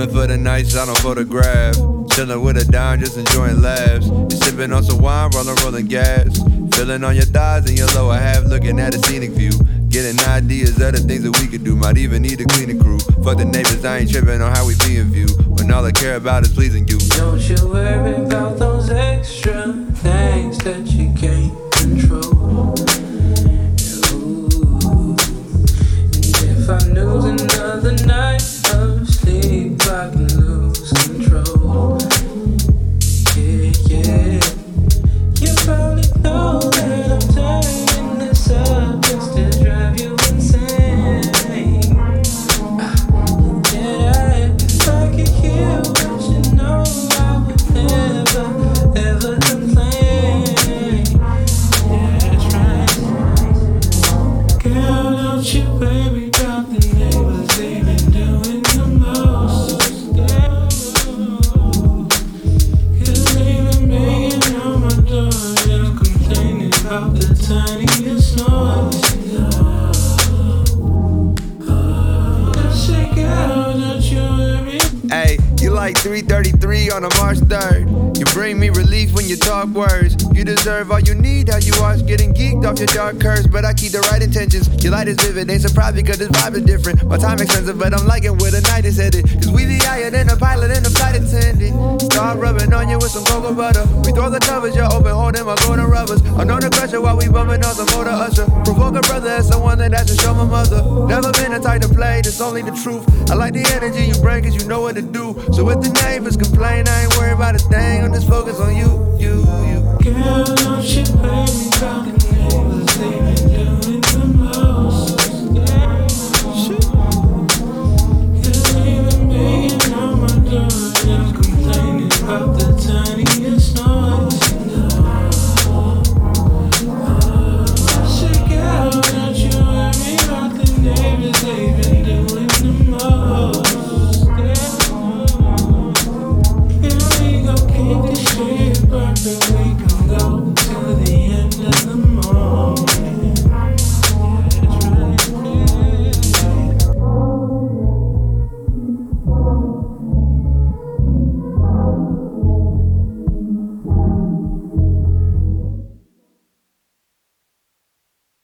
Living for the nights I don't photograph. Chillin' with a dime, just enjoying laughs. You sippin' on some wine, rolling gas. Feeling on your thighs and your lower half, looking at a scenic view. Getting ideas of the things that we could do. Might even need a cleaning crew. Fuck the neighbors, I ain't tripping on how we being viewed. When all I care about is pleasing you. Don't you worry about those extra things that you can't control. Ooh. And if I lose another night of sleep, I can lose control. Yeah. You probably know that I'm turning this up just to drive you insane. Yeah, if I could hear what you know, I would never, ever complain. Yeah, that's right. Girl, don't you worry about the neighbors, they've been doing the most. Cause they've been banging on my door, just complaining about the tiniest noise. Just shake it out, don't you worry. Hey, you like 333 on a March 3rd. You bring me relief when you talk words. You deserve all you need, how you watch getting geeked off your dark curves. But I keep the right intentions. Your light is vivid, ain't surprised because this vibe is different. My time expensive, but I'm liking where the night is headed. Cause we be higher than a pilot and a flight attendant. Start rubbing on you with some cocoa butter. We throw the covers, you're open, holding my golden rubbers. I'm on the crusher while we bumping on some motor usher. Provoke a brother as someone that has to show my mother. Never been the type to play, that's only the truth. I like the energy you bring cause you know what to do. So if the neighbors complain, I ain't worried about a thing. I'm just focused on you. Girl, don't you worry about the neighbors, they